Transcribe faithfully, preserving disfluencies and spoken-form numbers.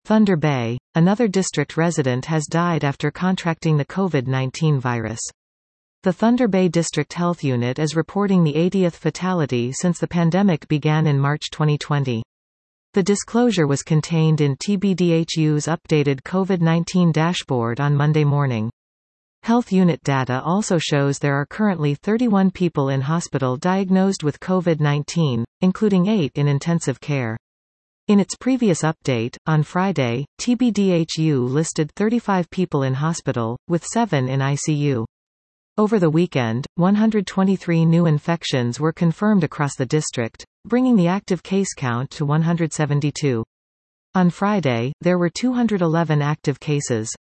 Thunder Bay, another district resident has died after contracting the COVID nineteen virus. The Thunder Bay District Health Unit is reporting the eightieth fatality since the pandemic began in March twenty twenty. The disclosure was contained in T B D H U's updated COVID nineteen dashboard on Monday morning. Health unit data also shows there are currently thirty-one people in hospital diagnosed with COVID nineteen, including eight in intensive care. In its previous update, on Friday, T B D H U listed thirty-five people in hospital, with seven in I C U. Over the weekend, one hundred twenty-three new infections were confirmed across the district, bringing the active case count to one hundred seventy-two. On Friday, there were two hundred eleven active cases,